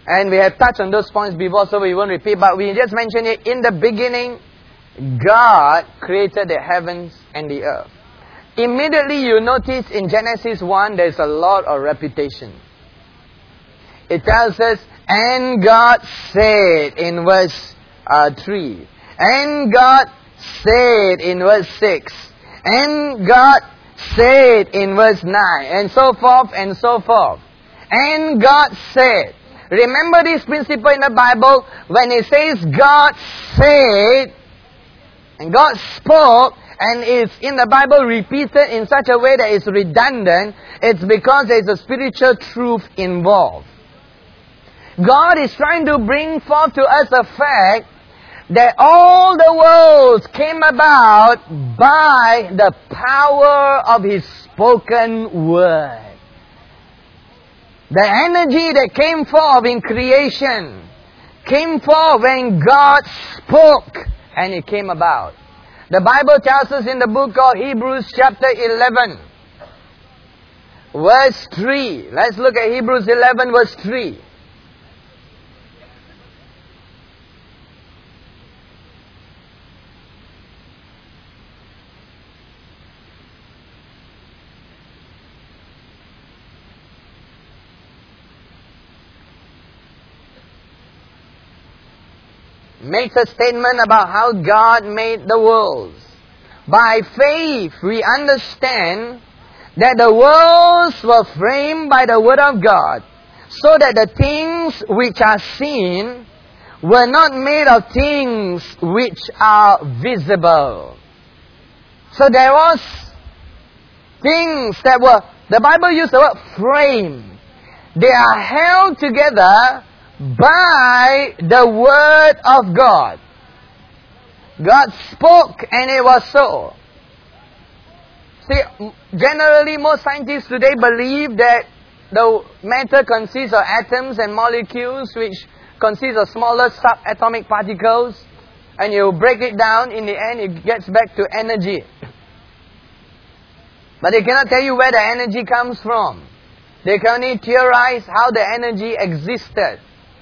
And we have touched on those points before, so we won't repeat. But we just mentioned it. In the beginning, God created the heavens and the earth. Immediately you notice in Genesis 1, there's a lot of repetition. It tells us, and God said in verse 3. And God said in verse 6. And God said in verse 9. And so forth and so forth. And God said. Remember this principle in the Bible. When it says God said, and God spoke, and it's in the Bible repeated in such a way that it's redundant, it's because there's a spiritual truth involved. God is trying to bring forth to us a fact that all the worlds came about by the power of His spoken word. The energy that came forth in creation came forth when God spoke, and it came about. The Bible tells us in the book of Hebrews chapter 11, verse 3. Let's look at Hebrews 11 verse 3. Makes a statement about how God made the worlds. By faith we understand that the worlds were framed by the word of God, so that the things which are seen were not made of things which are visible. So there was things that were, the Bible used the word frame. They are held together by the word of God. God spoke and it was so. See, generally most scientists today believe that the matter consists of atoms and molecules, which consist of smaller subatomic particles, and you break it down, in the end it gets back to energy. But they cannot tell you where the energy comes from. They can only theorize how the energy existed.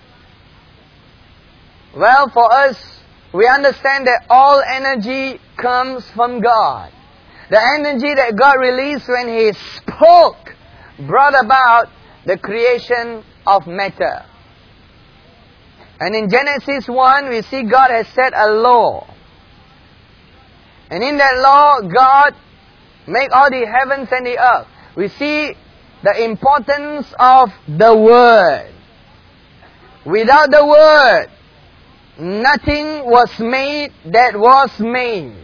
Well, for us, we understand that all energy comes from God. The energy that God released when He spoke brought about the creation of matter. And in Genesis 1, we see God has set a law. And in that law, God made all the heavens and the earth. We see the importance of the Word. Without the Word, nothing was made that was made.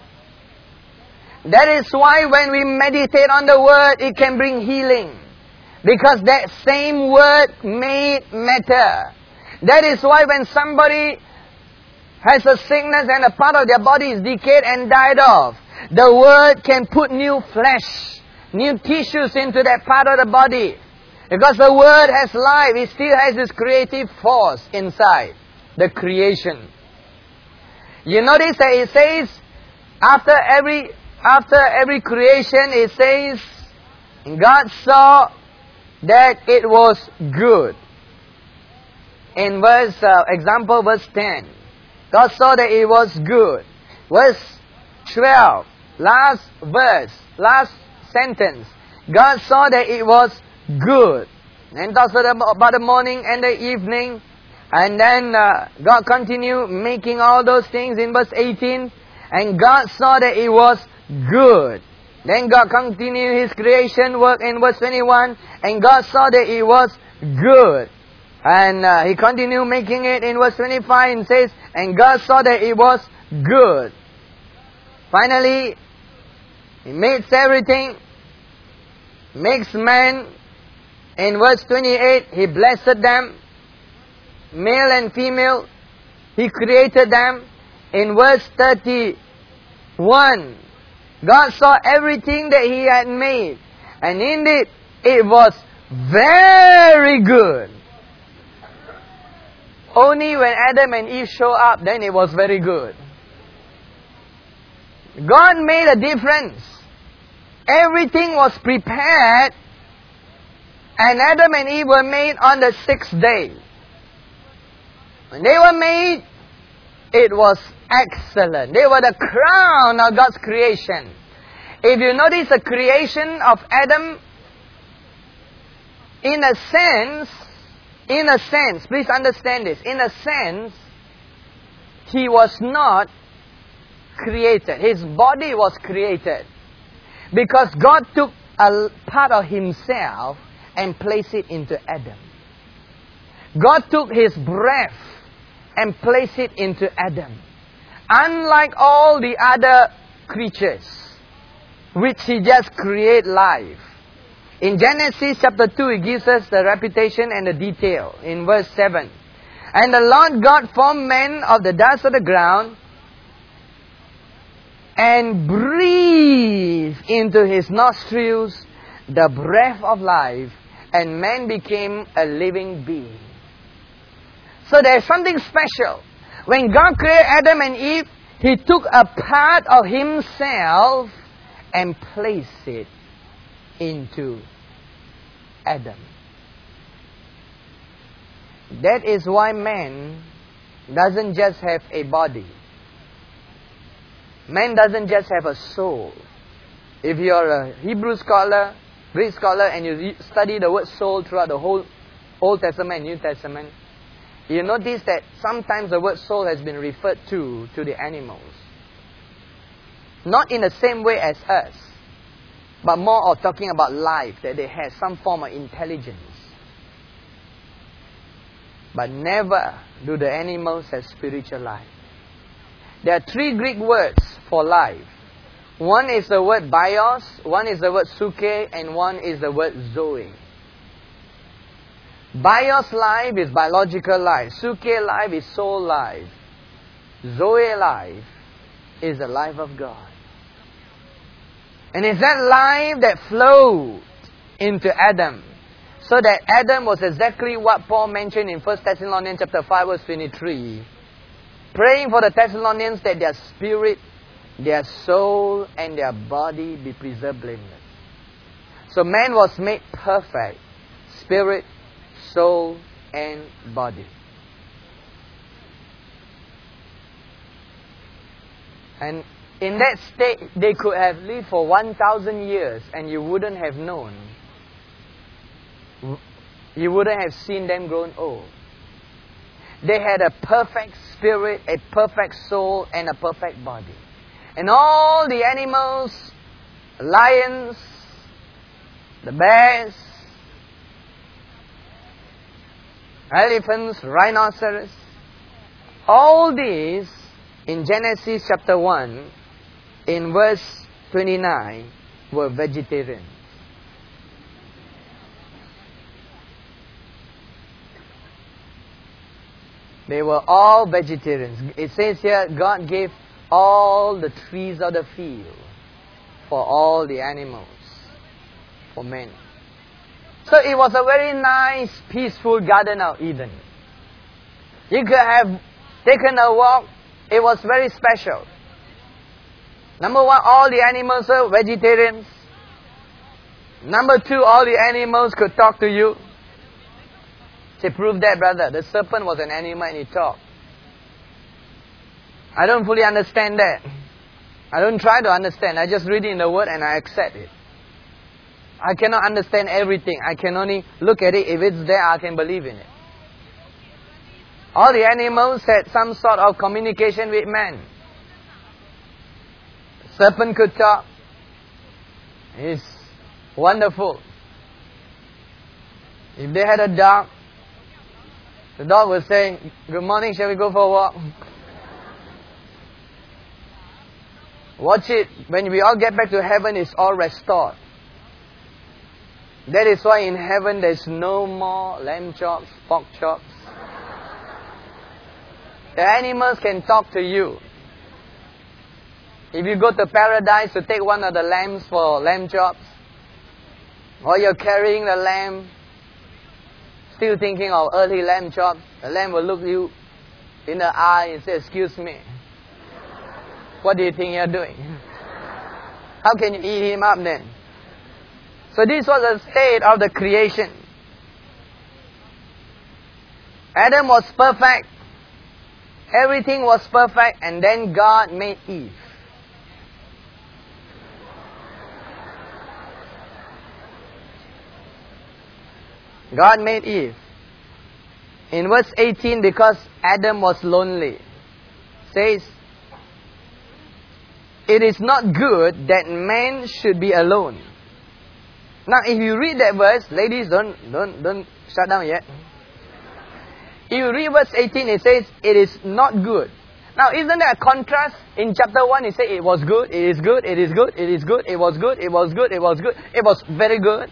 That is why when we meditate on the Word, it can bring healing. Because that same Word made matter. That is why when somebody has a sickness and a part of their body is decayed and died off, the Word can put new flesh, new tissues into that part of the body. Because the Word has life, it still has this creative force inside the creation. You notice that it says, after every creation, it says, God saw that it was good. In verse 10. God saw that it was good. Verse 12. Last verse. Last sentence. God saw that it was good. And talks about the morning and the evening. And then God continued making all those things in verse 18. And God saw that it was good. Then God continued His creation work in verse 21. And God saw that it was good. And He continued making it in verse 25 and says, and God saw that it was good. Finally, He makes everything, makes man. In verse 28, He blessed them, male and female. He created them. In verse 31, God saw everything that He had made. And indeed, it was very good. Only when Adam and Eve show up, then it was very good. God made a difference. Everything was prepared, and Adam and Eve were made on the 6th day. When they were made, it was excellent. They were the crown of God's creation. If you notice the creation of Adam, in a sense, please understand this, in a sense, he was not created. His body was created. Because God took a part of Himself and placed it into Adam. God took His breath and placed it into Adam. Unlike all the other creatures, which He just created life. In Genesis chapter 2, it gives us the reputation and the detail. In verse 7. And the Lord God formed man of the dust of the ground, and breathed into his nostrils the breath of life, and man became a living being. So there's something special. When God created Adam and Eve, He took a part of Himself and placed it into Adam. That is why man doesn't just have a body. Man doesn't just have a soul. If you're a Hebrew scholar, Greek scholar, and you study the word soul throughout the whole Old Testament and New Testament, you notice that sometimes the word soul has been referred to the animals. Not in the same way as us, but more of talking about life, that they have some form of intelligence. But never do the animals have spiritual life. There are 3 Greek words for life. One is the word bios, one is the word suke, and one is the word zoe. Bios life is biological life. Suke life is soul life. Zoe life is the life of God. And it's that life that flowed into Adam. So that Adam was exactly what Paul mentioned in 1 Thessalonians chapter 5 verse 23. Praying for the Thessalonians that their spirit, their soul, and their body be preserved blameless. So man was made perfect. Spirit, soul, and body. And in that state, they could have lived for 1,000 years and you wouldn't have known. You wouldn't have seen them grown old. They had a perfect spirit, a perfect soul, and a perfect body. And all the animals, lions, the bears, elephants, rhinoceros, all these in Genesis chapter 1, in verse 29, were vegetarians. They were all vegetarians. It says here, God gave all the trees of the field for all the animals, for men. So it was a very nice, peaceful Garden of Eden. You could have taken a walk. It was very special. Number 1, all the animals are vegetarians. Number 2, all the animals could talk to you. Say, prove that, brother. The serpent was an animal and he talked. I don't fully understand that. I don't try to understand. I just read it in the Word and I accept it. I cannot understand everything. I can only look at it. If it's there, I can believe in it. All the animals had some sort of communication with man. The serpent could talk. It's wonderful. If they had a dog, the dog would say, "Good morning, shall we go for a walk?" Watch it. When we all get back to heaven, it's all restored. That is why in heaven there's no more lamb chops, pork chops. The animals can talk to you. If you go to paradise to take one of the lambs for lamb chops, or you're carrying the lamb, still thinking of early lamb chops, the lamb will look you in the eye and say, "Excuse me, what do you think you're doing? How can you eat him up then?" So this was the state of the creation. Adam was perfect. Everything was perfect, and then God made Eve. God made Eve. In verse 18, because Adam was lonely, says, it is not good that man should be alone. Now, if you read that verse, ladies, don't shut down yet. If you read verse 18, it says, it is not good. Now, isn't there a contrast? In chapter 1, it says, it was good, it is good, it is good, it is good, it was good, it was good, it was good, it was very good.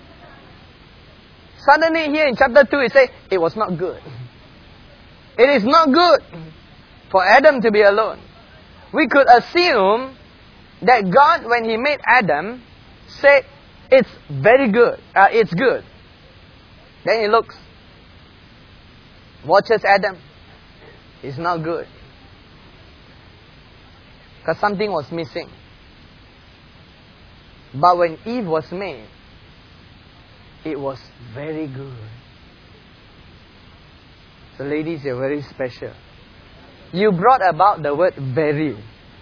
Suddenly here in chapter 2, it says, it was not good. It is not good for Adam to be alone. We could assume that God, when He made Adam, said, it's very good. It's good. Then He looks, watches Adam. It's not good. Because something was missing. But when Eve was made, it was very good. So ladies, you're very special. You brought about the word very.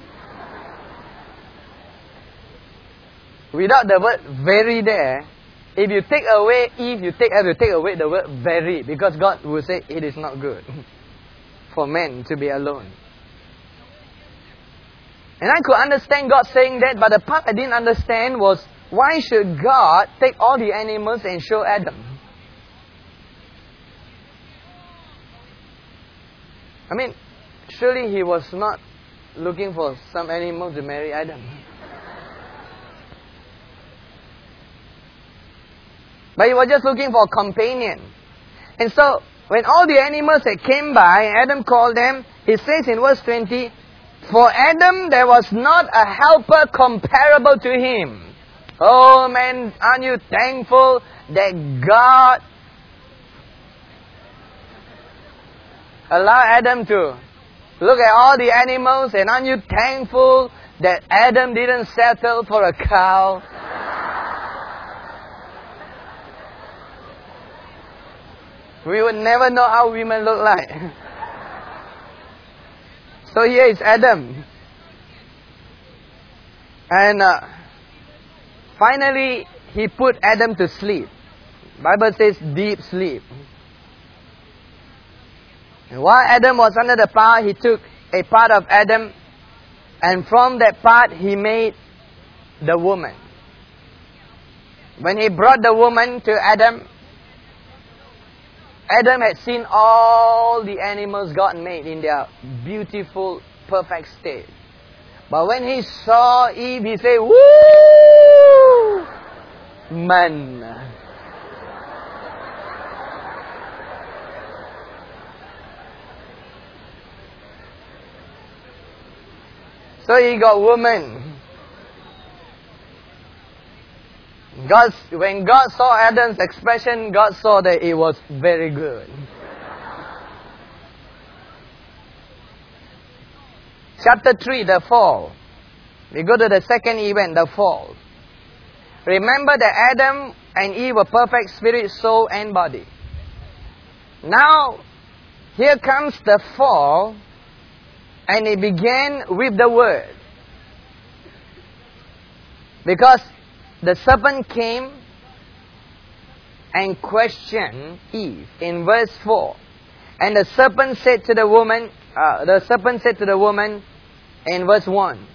Without the word very there, if you take away Eve, you have to take away the word very. Because God will say it is not good for men to be alone. And I could understand God saying that, but the part I didn't understand was, why should God take all the animals and show Adam? I mean, surely He was not looking for some animal to marry Adam. But He was just looking for a companion. And so, when all the animals that came by, Adam called them, it says in verse 20, for Adam there was not a helper comparable to him. Oh man, aren't you thankful that God allowed Adam to look at all the animals, and aren't you thankful that Adam didn't settle for a cow? We would never know how women look like. So here is Adam. And finally, He put Adam to sleep. Bible says deep sleep. And while Adam was under the power, He took a part of Adam, and from that part He made the woman. When He brought the woman to Adam, Adam had seen all the animals God made in their beautiful, perfect state. But when he saw Eve, he said, woo! Man. So he got woman. When God saw Adam's expression, God saw that it was very good. Chapter 3, the fall. We go to the second event, the fall. Remember that Adam and Eve were perfect spirit, soul and body. Now, here comes the fall, and it began with the word. Because the serpent came and questioned Eve in verse 4. And the serpent said to the woman in verse 1,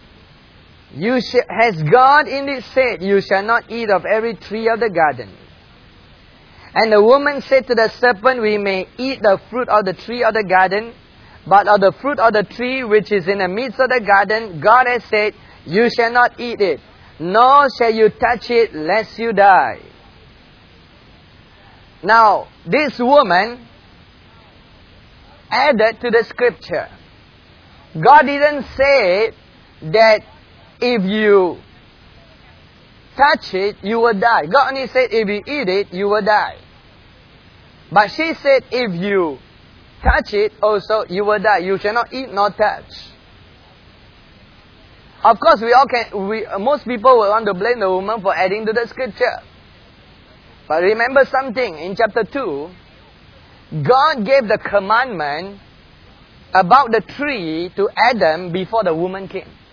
has God indeed said, you shall not eat of every tree of the garden? And the woman said to the serpent, we may eat the fruit of the tree of the garden, but of the fruit of the tree which is in the midst of the garden, God has said, you shall not eat it, nor shall you touch it, lest you die. Now, this woman added to the scripture. God didn't say that if you touch it, you will die. God only said if you eat it, you will die. But she said if you touch it also, you will die. You shall not eat nor touch. Of course, most people will want to blame the woman for adding to the scripture. But remember something, in chapter 2, God gave the commandment about the tree to Adam before the woman came.